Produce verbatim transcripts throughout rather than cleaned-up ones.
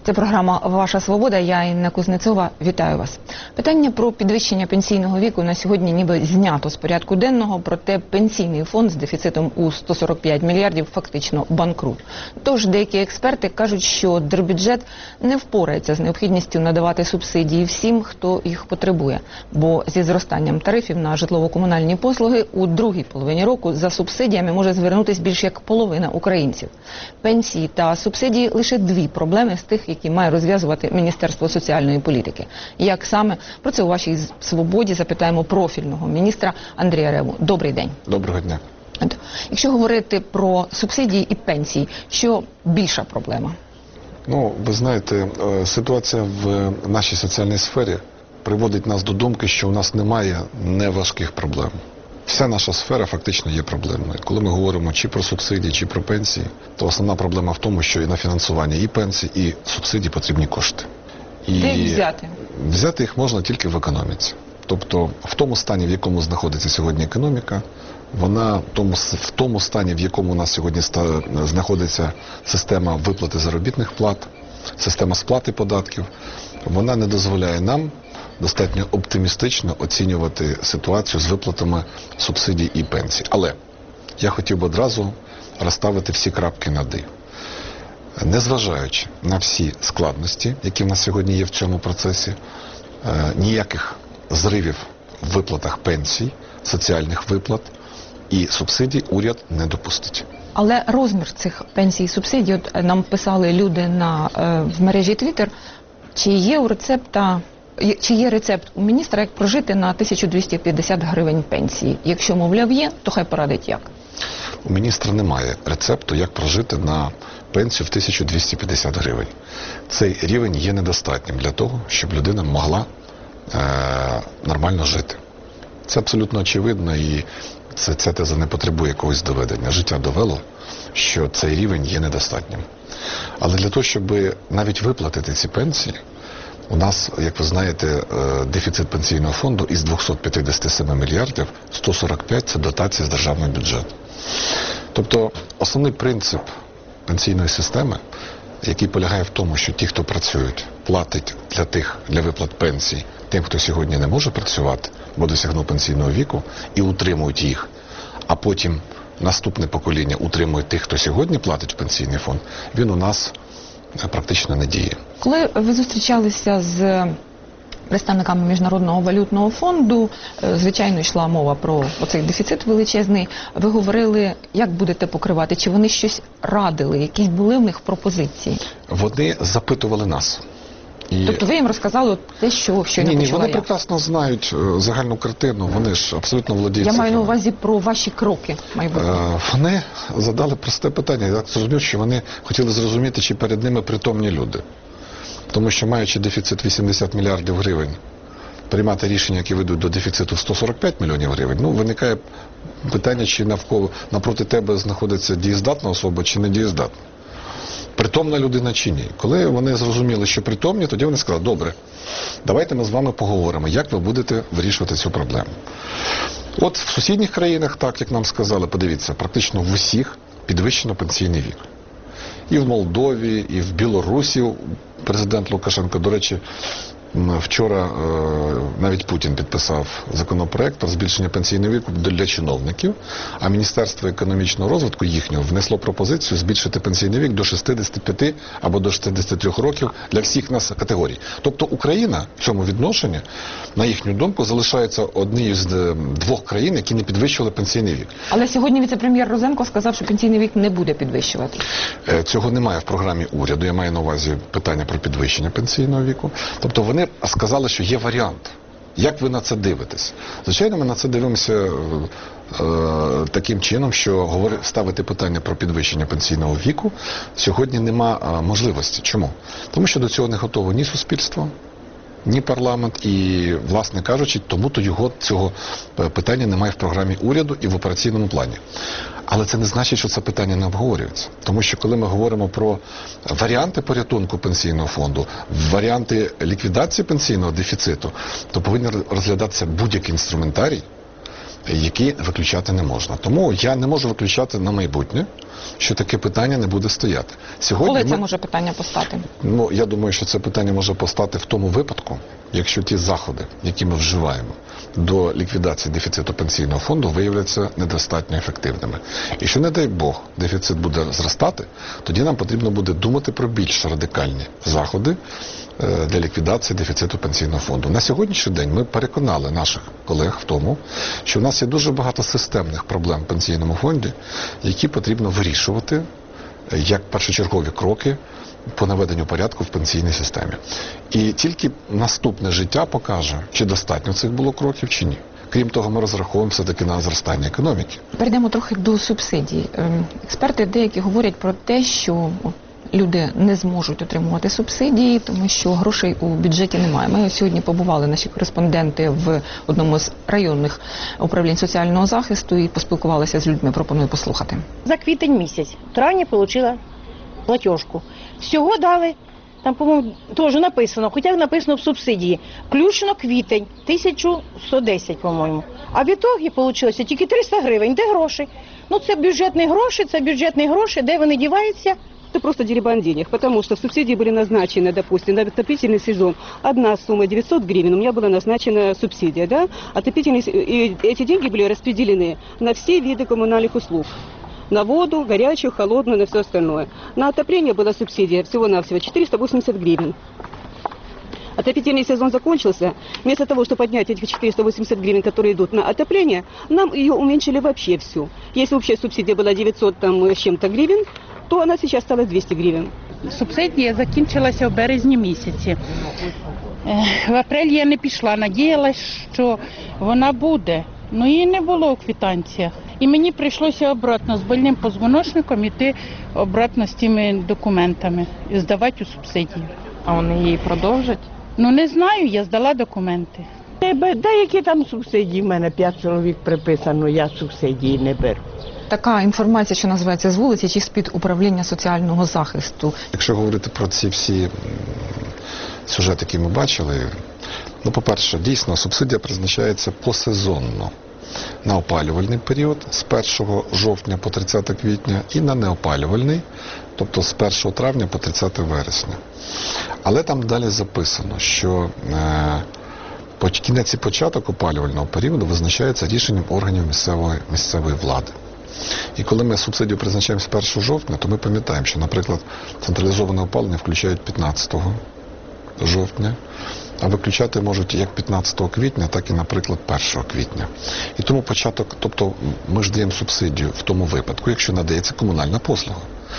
Це програма «Ваша свобода». Я, Інна Кузнецова, вітаю вас. Питання про підвищення пенсійного віку на сьогодні ніби знято з порядку денного, проте пенсійний фонд з дефіцитом у сто сорок п'ять мільярдів фактично банкрут. Тож деякі експерти кажуть, що держбюджет не впорається з необхідністю надавати субсидії всім, хто їх потребує. Бо зі зростанням тарифів на житлово-комунальні послуги у другій половині року за субсидіями може звернутися більш як половина українців. Пенсії та субсидії – лише дві проблеми з тих, які має розв'язувати Міністерство соціальної політики. Як саме? Про це у вашій свободі запитаємо профільного міністра Андрія Реву. Добрий день. Доброго дня. Якщо говорити про субсидії і пенсії, що більша проблема? Ну, ви знаєте, ситуація в нашій соціальній сфері приводить нас до думки, що у нас немає неважких проблем. Вся наша сфера фактично є проблемною. Коли ми говоримо чи про субсидії, чи про пенсії, то основна проблема в тому, що і на фінансування і пенсій, і субсидій потрібні кошти. І де їх взяти? Взяти їх можна тільки в економіці. Тобто в тому стані, в якому знаходиться сьогодні економіка, вона в тому, в тому стані, в якому у нас сьогодні знаходиться система виплати заробітних плат, система сплати податків, вона не дозволяє нам достатньо оптимістично оцінювати ситуацію з виплатами субсидій і пенсій. Але я хотів би одразу розставити всі крапки над «і». Незважаючи на всі складності, які в нас сьогодні є в цьому процесі, ніяких зривів в виплатах пенсій, соціальних виплат і субсидій уряд не допустить. Але розмір цих пенсій і субсидій, от нам писали люди на, в мережі Twitter, чи є у рецепта Чи є рецепт у міністра, як прожити на тисячу двісті п'ятдесят гривень пенсії? Якщо, мовляв, є, то хай порадить як. У міністра немає рецепту, як прожити на пенсію в тисячу двісті п'ятдесят гривень. Цей рівень є недостатнім для того, щоб людина могла е, нормально жити. Це абсолютно очевидно, і це, ця теза не потребує якогось доведення. Життя довело, що цей рівень є недостатнім. Але для того, щоб навіть виплатити ці пенсії, у нас, як ви знаєте, дефіцит пенсійного фонду із двохсот п'ятдесяти семи мільярдів, сто сорок п'ять – це дотації з державного бюджету. Тобто основний принцип пенсійної системи, який полягає в тому, що ті, хто працюють, платять для тих, для виплат пенсій, тим, хто сьогодні не може працювати, бо досягнув пенсійного віку, і утримують їх, а потім наступне покоління утримує тих, хто сьогодні платить в пенсійний фонд, він у нас практично не діє. Коли ви зустрічалися з представниками Міжнародного валютного фонду, звичайно, йшла мова про оцей дефіцит величезний, ви говорили, як будете покривати, чи вони щось радили, якісь були в них пропозиції? Вони запитували нас. І... Тобто ви їм розказали те, що щойно ні, ні, почула вони я. прекрасно знають загальну картину, вони ж абсолютно володіють Я цифрами. маю на увазі про ваші кроки майбутнє. Е, вони задали просте питання. Я зрозумів, що вони хотіли зрозуміти, чи перед ними притомні люди. Тому що, маючи дефіцит вісімдесят мільярдів гривень, приймати рішення, які ведуть до дефіциту сто сорок п'ять мільйонів гривень, ну, виникає питання, чи навколо, напроти тебе знаходиться дієздатна особа, чи не дієздатна. Притомна людина чи ні. Коли вони зрозуміли, що притомні, тоді вони сказали, добре, давайте ми з вами поговоримо, як ви будете вирішувати цю проблему. От в сусідніх країнах, так як нам сказали, подивіться, практично в усіх підвищено пенсійний вік. І в Молдові, і в Білорусі президент Лукашенко, до речі, вчора навіть Путін підписав законопроект про збільшення пенсійного віку для чиновників, а Міністерство економічного розвитку їхнього внесло пропозицію збільшити пенсійний вік до шістдесяти п'яти або до шістдесяти трьох років для всіх нас категорій. Тобто Україна в цьому відношенні, на їхню думку, залишається однією з двох країн, які не підвищували пенсійний вік. Але сьогодні віце-прем'єр Розенко сказав, що пенсійний вік не буде підвищувати. Цього немає в програмі уряду, я маю на увазі питання про підвищення пенсійного віку. Тобто вони сказали, що є варіант. Як ви на це дивитесь? Звичайно, ми на це дивимося е, е, таким чином, що говори, ставити питання про підвищення пенсійного віку сьогодні нема е, можливості. Чому? Тому що до цього не готово ні суспільство, ні парламент і, власне кажучи, тому-то його цього питання немає в програмі уряду і в операційному плані. Але це не значить, що це питання не обговорюється. Тому що коли ми говоримо про варіанти порятунку пенсійного фонду, варіанти ліквідації пенсійного дефіциту, то повинен розглядатися будь-який інструментарій, які виключати не можна. Тому я не можу виключати на майбутнє, що таке питання не буде стояти. Сьогодні Коли це ми, може питання постати? ну, я думаю, що це питання може постати в тому випадку, якщо ті заходи, які ми вживаємо до ліквідації дефіциту пенсійного фонду, виявляться недостатньо ефективними. І що, не дай Бог, дефіцит буде зростати, тоді нам потрібно буде думати про більш радикальні заходи для ліквідації дефіциту пенсійного фонду. На сьогоднішній день ми переконали наших колег в тому, що в нас є дуже багато системних проблем в пенсійному фонді, які потрібно вирішувати як першочергові кроки по наведенню порядку в пенсійній системі. І тільки наступне життя покаже, чи достатньо цих було кроків, чи ні. Крім того, ми розраховуємо все-таки на зростання економіки. Перейдемо трохи до субсидій. Ем, Експерти деякі говорять про те, що люди не зможуть отримувати субсидії, тому що грошей у бюджеті немає. Ми сьогодні побували, наші кореспонденти, в одному з районних управлінь соціального захисту і поспілкувалися з людьми. Пропоную послухати. За квітень місяць. В травні отримала платіжку. Всього дали, там, по-моєму, теж написано, хоча написано в субсидії, включно квітень, тисяча сто десять, по-моєму. А в ітогі вийшло тільки триста гривень. Де гроші? Ну, це бюджетні гроші, це бюджетні гроші, де вони діваються? Это просто дерибан денег, потому что субсидии были назначены, допустим, на отопительный сезон. Одна сумма девятьсот гривен, у меня была назначена субсидия, да? Отопительный, и эти деньги были распределены на все виды коммунальных услуг. На воду, горячую, холодную, на все остальное. На отопление была субсидия всего-навсего четыреста восемьдесят гривен. Отопительный сезон закончился. Вместо того, чтобы поднять этих четыреста восемьдесят гривен, которые идут на отопление, нам ее уменьшили вообще всю. Если общая субсидия была девятьсот там, с чем-то гривен, то вона зараз стала двісті гривень. Субсидія закінчилася в березні місяці. В апрелі я не пішла, надіялась, що вона буде. Ну її не було у квитанціях. І мені прийшлося обратно з больним позвоночником йти обратно з тими документами і здавати у субсидію. А вони її продовжать? Ну не знаю, я здала документи. Деякі там субсидії, в мене п'ять чоловік приписано, я субсидії не беру. Така інформація, що називається з вулиці чи з-під управління соціального захисту. Якщо говорити про ці всі сюжети, які ми бачили, ну, по-перше, дійсно, субсидія призначається посезонно. На опалювальний період з першого жовтня по тридцяте квітня і на неопалювальний, тобто з першого травня по тридцяте вересня. Але там далі записано, що е, кінець і початок опалювального періоду визначається рішенням органів місцевої, місцевої влади. І коли ми субсидію призначаємо з першого жовтня, то ми пам'ятаємо, що, наприклад, централізоване опалення включають п'ятнадцятого жовтня, а виключати можуть як п'ятнадцятого квітня, так і, наприклад, першого квітня. І тому початок, тобто ми ж даємо субсидію в тому випадку, якщо надається комунальна послуга.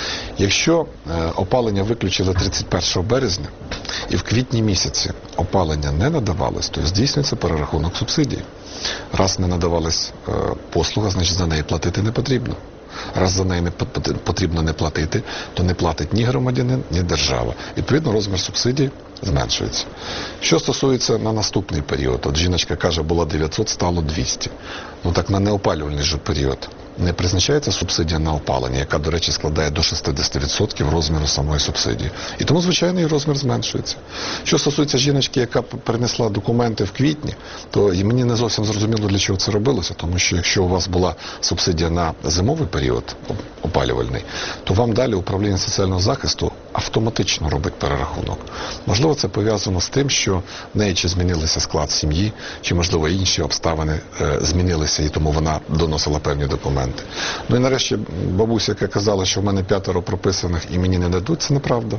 Якщо е, опалення виключили тридцять першого березня і в квітні місяці опалення не надавалось, то здійснюється перерахунок субсидії. Раз не надавалась е, послуга, значить за неї платити не потрібно. Раз за неї не потрібно не платити, то не платить ні громадянин, ні держава. Відповідно, розмір субсидії зменшується. Що стосується на наступний період, от жіночка каже, було дев'ятсот, стало двісті. Ну так на неопалювальний же період не призначається субсидія на опалення, яка, до речі, складає до шістдесят відсотків розміру самої субсидії. І тому, звичайно, і розмір зменшується. Що стосується жіночки, яка принесла документи в квітні, то і мені не зовсім зрозуміло, для чого це робилося, тому що якщо у вас була субсидія на зимовий період опалювальний, то вам далі управління соціального захисту автоматично робить перерахунок. Можливо, це пов'язано з тим, що в неї чи змінилися склад сім'ї, чи, можливо, інші обставини е, змінилися, і тому вона доносила певні документи. Ну і нарешті бабуся, яка казала, що в мене п'ятеро прописаних і мені не дадуть, це неправда.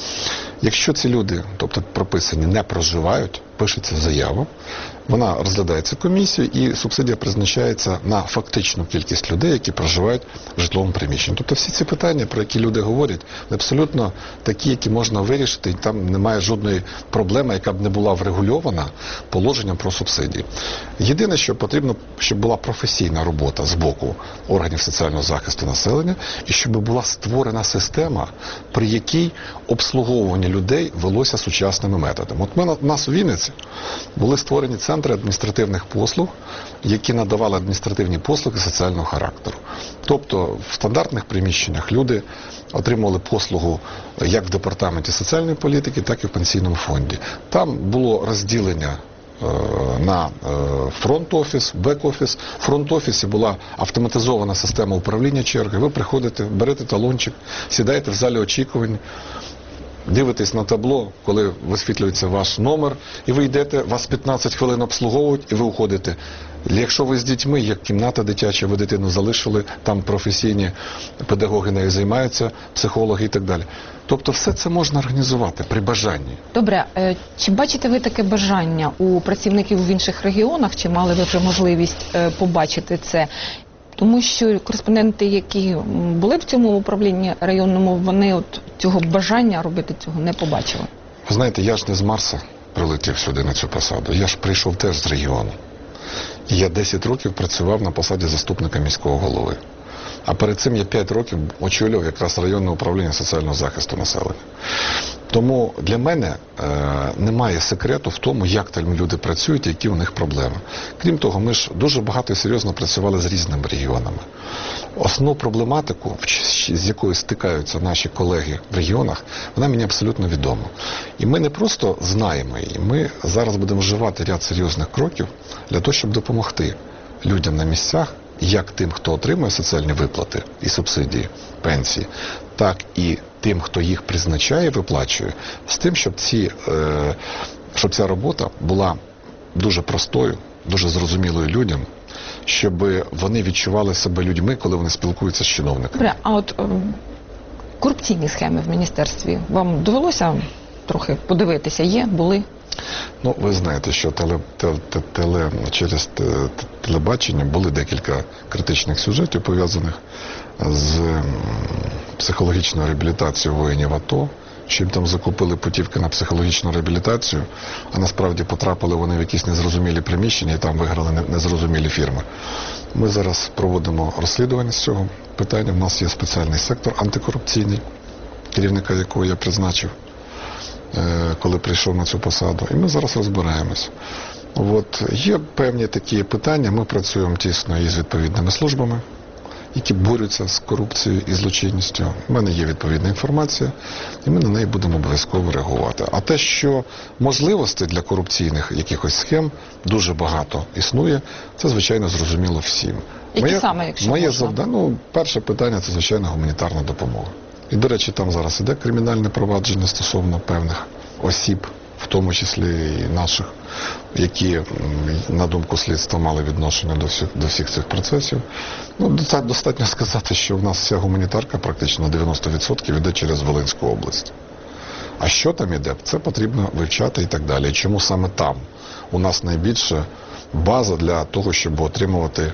Якщо ці люди, тобто прописані, не проживають, пишеться заява, вона розглядається комісією і субсидія призначається на фактичну кількість людей, які проживають в житловому приміщенні. Тобто всі ці питання, про які люди говорять, абсолютно такі, які можна вирішити, і там немає жодної проблеми, яка б не була врегульована положенням про субсидії. Єдине, що потрібно, щоб була професійна робота з боку органів соціального захисту населення і щоб була створена система, при якій обслуговування людей велося сучасними методами. От ми, у нас у Вінниці були створені центри адміністративних послуг, які надавали адміністративні послуги соціального характеру. Тобто в стандартних приміщеннях люди отримували послугу як в департаменті соціальної політики, так і в пенсійному фонді. Там було розділення на фронт-офіс, бек-офіс. В фронт-офісі була автоматизована система управління черги. Ви приходите, берете талончик, сідаєте в залі очікувань, дивитесь на табло, коли висвітлюється ваш номер, і ви йдете, вас п'ятнадцять хвилин обслуговують, і ви уходите. Якщо ви з дітьми, як кімната дитяча, ви дитину залишили, там професійні педагоги нею займаються, психологи і так далі. Тобто все це можна організувати при бажанні. Добре, е, чи бачите ви таке бажання у працівників в інших регіонах, чи мали ви вже можливість е, побачити це? Тому що кореспонденти, які м, були в цьому управлінні районному, вони от цього бажання робити цього не побачили. Ви знаєте, я ж не з Марса прилетів сюди на цю посаду, я ж прийшов теж з регіону. І я десять років працював на посаді заступника міського голови. А перед цим я п'ять років очолював якраз районне управління соціального захисту населення. Тому для мене е, немає секрету в тому, як там люди працюють і які у них проблеми. Крім того, ми ж дуже багато і серйозно працювали з різними регіонами. Основну проблематику, з якою стикаються наші колеги в регіонах, вона мені абсолютно відома. І ми не просто знаємо її, ми зараз будемо вживати ряд серйозних кроків для того, щоб допомогти людям на місцях, як тим, хто отримує соціальні виплати і субсидії, пенсії, так і тим, хто їх призначає і виплачує, з тим, щоб, ці, е, щоб ця робота була дуже простою, дуже зрозумілою людям, щоб вони відчували себе людьми, коли вони спілкуються з чиновниками. Добре, а от е, корупційні схеми в міністерстві вам довелося трохи подивитися? Є, були? Ну, ви знаєте, що теле, теле, теле, через телебачення були декілька критичних сюжетів, пов'язаних з психологічною реабілітацією воїнів АТО, що їм там закупили путівки на психологічну реабілітацію, а насправді потрапили вони в якісь незрозумілі приміщення і там виграли незрозумілі фірми. Ми зараз проводимо розслідування з цього питання. У нас є спеціальний сектор антикорупційний, керівника якого я призначив, коли прийшов на цю посаду. І ми зараз розбираємось. От, є певні такі питання, ми працюємо тісно із відповідними службами, які борються з корупцією і злочинністю. У мене є відповідна інформація, і ми на неї будемо обов'язково реагувати. А те, що можливостей для корупційних якихось схем дуже багато існує, це, звичайно, зрозуміло всім. Які моє, саме, якщо моє можна? завдання, ну, перше питання – це, звичайно, гуманітарна допомога. І, до речі, там зараз іде кримінальне провадження стосовно певних осіб, в тому числі і наших, які, на думку слідства, мали відношення до всіх, до всіх цих процесів. Ну, достатньо сказати, що в нас вся гуманітарка практично на дев'яносто відсотків іде через Волинську область. А що там іде, це потрібно вивчати і так далі. І чому саме там у нас найбільша база для того, щоб отримувати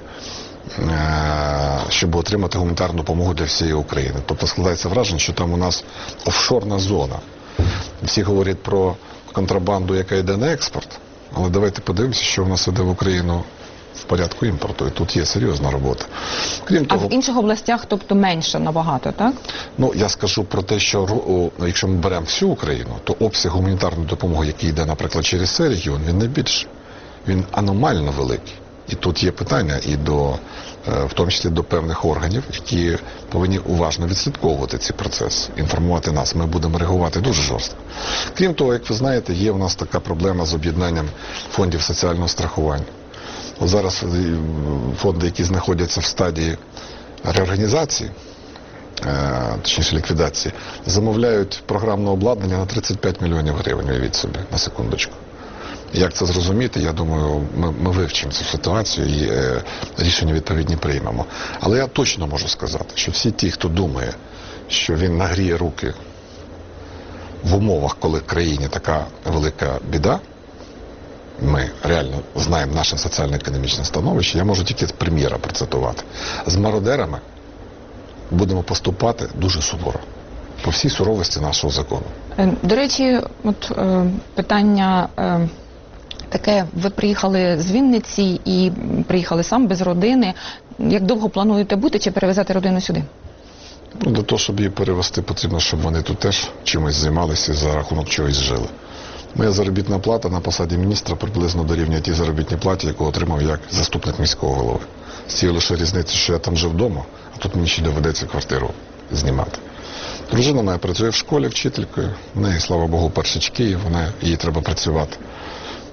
щоб отримати гуманітарну допомогу для всієї України. Тобто складається враження, що там у нас офшорна зона. Всі говорять про контрабанду, яка йде на експорт, але давайте подивимося, що в нас йде в Україну в порядку імпорту. І тут є серйозна робота. Крім того, а в інших областях, тобто менше набагато, так? Ну, я скажу про те, що якщо ми беремо всю Україну, то обсяг гуманітарної допомоги, який йде, наприклад, через цей регіон, він найбільший. Він аномально великий. І тут є питання і до, в тому числі до певних органів, які повинні уважно відслідковувати ці процеси, інформувати нас. Ми будемо реагувати дуже жорстко. Крім того, як ви знаєте, є у нас така проблема з об'єднанням фондів соціального страхування. От зараз фонди, які знаходяться в стадії реорганізації, точніше ліквідації, замовляють програмне обладнання на тридцять п'ять мільйонів гривень, уявіть собі, на секундочку. Як це зрозуміти, я думаю, ми, ми вивчимо цю ситуацію і е, рішення відповідні приймемо. Але я точно можу сказати, що всі ті, хто думає, що він нагріє руки в умовах, коли в країні така велика біда, ми реально знаємо наше соціально-економічне становище, я можу тільки з прем'єра процитувати. З мародерами будемо поступати дуже суворо, по всій суровості нашого закону. До речі, от е, питання е, таке, ви приїхали з Вінниці і приїхали сам без родини. Як довго плануєте бути чи перевезати родину сюди? Ну, для того, щоб її перевезти, потрібно, щоб вони тут теж чимось займалися і за рахунок чогось жили. Моя заробітна плата на посаді міністра приблизно дорівнює тій заробітній платі, яку отримав як заступник міського голови. З цією лише різницею, що я там жив вдома, а тут мені ще доведеться квартиру знімати. Дружина моя працює в школі вчителькою, в неї, слава Богу, першачки, вона, їй треба працювати.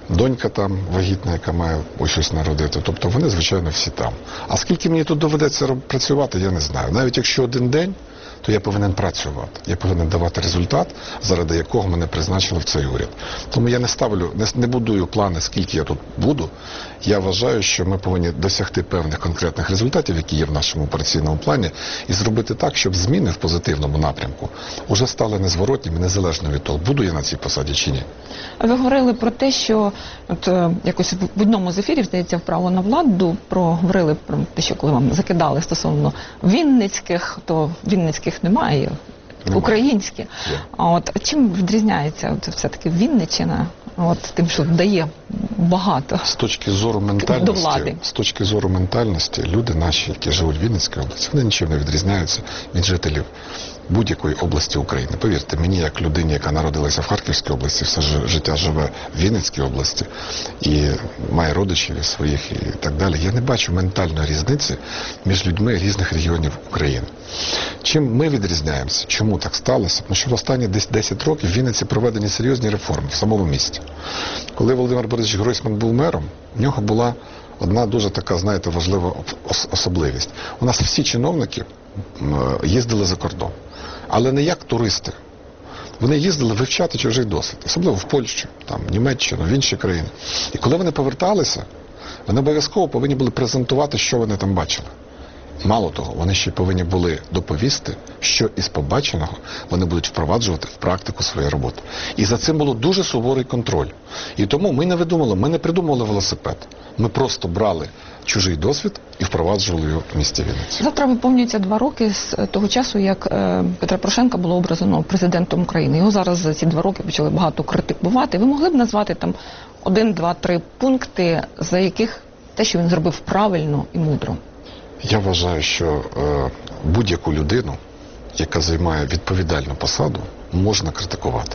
донька там вагітна, яка має ось щось народити. Тобто вони, звичайно, всі там. А скільки мені тут доведеться роб- працювати, я не знаю. Навіть якщо один день, то я повинен працювати. Я повинен давати результат, заради якого мене призначили в цей уряд. Тому я не ставлю, не, не будую плани, скільки я тут буду. Я вважаю, що ми повинні досягти певних конкретних результатів, які є в нашому операційному плані, і зробити так, щоб зміни в позитивному напрямку вже стали незворотніми, незалежно від того, буду я на цій посаді чи ні. Ви говорили про те, що от е, якось в одному з ефірів, здається, в «Право на владу» проговорили про те, що коли вам закидали стосовно вінницьких, то вінницьких немає, Немає. українські. Є. А от чим відрізняється от все-таки Вінниччина от тим, що дає багато? З точки зору До ментальності, влади. з точки зору ментальності, люди наші, які живуть в Вінницькій області, вони нічим не відрізняються від жителів будь-якої області України. Повірте, мені, як людині, яка народилася в Харківській області, все ж- життя живе в Вінницькій області і має родичів і своїх і так далі, я не бачу ментальної різниці між людьми різних регіонів України. Чим ми відрізняємося? Чому так сталося? Тому що в останні десь десять років в Вінниці проведені серйозні реформи в самому місті. Коли Володимир Борисович Гройсман був мером, в нього була одна дуже така, знаєте, важлива ос- особливість. У нас всі чиновники м, їздили за кордон. Але не як туристи. Вони їздили вивчати чужий досвід. Особливо в Польщу, там, Німеччину, в інші країни. І коли вони поверталися, вони обов'язково повинні були презентувати, що вони там бачили. Мало того, вони ще повинні були доповісти, що із побаченого вони будуть впроваджувати в практику своєї роботи. І за цим було дуже суворий контроль. І тому ми не видумали, ми не придумали велосипед. Ми просто брали чужий досвід і впроваджували його в місті Вінниці. Завтра виповнюється два роки з того часу, як е, Петра Порошенка було обрано президентом України. Його зараз за ці два роки почали багато критикувати. Ви могли б назвати там один, два, три пункти, за яких те, що він зробив правильно і мудро? Я вважаю, що е, будь-яку людину, яка займає відповідальну посаду, можна критикувати.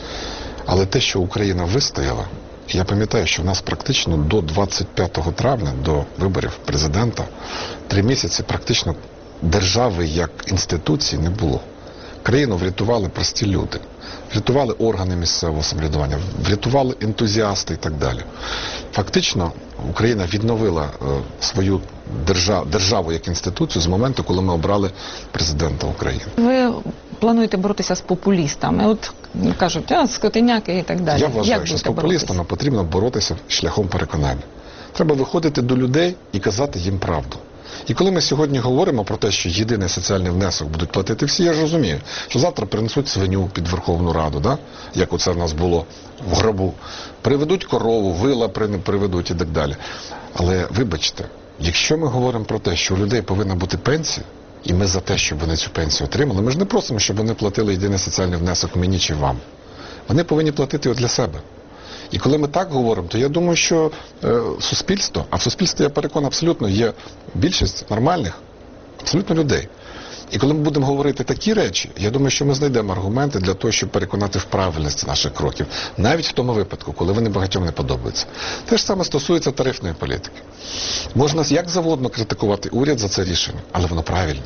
Але те, що Україна вистояла, я пам'ятаю, що в нас практично до двадцять п'ятого травня, до виборів президента, три місяці практично держави як інституції не було. Країну врятували прості люди, врятували органи місцевого самоврядування, врятували ентузіасти і так далі. Фактично, Україна відновила е, свою держав, державу як інституцію з моменту, коли ми обрали президента України. Ви плануєте боротися з популістами? От кажуть, а, скотиняки і так далі. Я вважаю, Як що з будете популістами боротися? потрібно боротися шляхом переконання. Треба виходити до людей і казати їм правду. І коли ми сьогодні говоримо про те, що єдиний соціальний внесок будуть платити всі, я ж розумію, що завтра принесуть свиню під Верховну Раду, да? Як оце в нас було в гробу. Приведуть корову, вила приведуть і так далі. Але вибачте, якщо ми говоримо про те, що у людей повинна бути пенсія, і ми за те, щоб вони цю пенсію отримали, ми ж не просимо, щоб вони платили єдиний соціальний внесок мені чи вам. Вони повинні платити його для себе. І коли ми так говоримо, то я думаю, що е, суспільство, а в суспільстві, я переконаний, абсолютно є більшість нормальних, абсолютно людей. І коли ми будемо говорити такі речі, я думаю, що ми знайдемо аргументи для того, щоб переконати в правильності наших кроків. Навіть в тому випадку, коли вони багатьом не подобаються. Те ж саме стосується тарифної політики. Можна як завгодно критикувати уряд за це рішення, але воно правильне.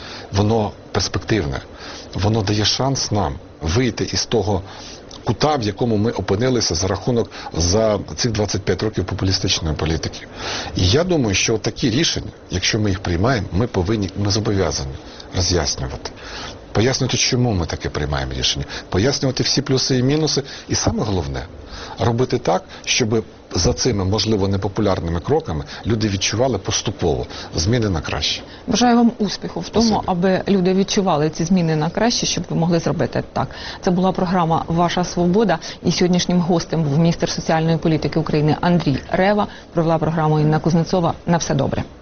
Воно перспективне. Воно дає шанс нам вийти із того кута, в якому ми опинилися за рахунок за цих двадцять п'ять років популістичної політики. І я думаю, що такі рішення, якщо ми їх приймаємо, ми повинні, ми зобов'язані роз'яснювати. Пояснювати, чому ми таке приймаємо рішення. Пояснювати всі плюси і мінуси. І саме головне, робити так, щоб за цими, можливо, непопулярними кроками люди відчували поступово зміни на краще. Бажаю вам успіху в тому, Спасибі. аби люди відчували ці зміни на краще, щоб ви могли зробити так. Це була програма «Ваша свобода». І сьогоднішнім гостем був міністр соціальної політики України Андрій Рева. Провела програму Інна Кузнецова. На все добре.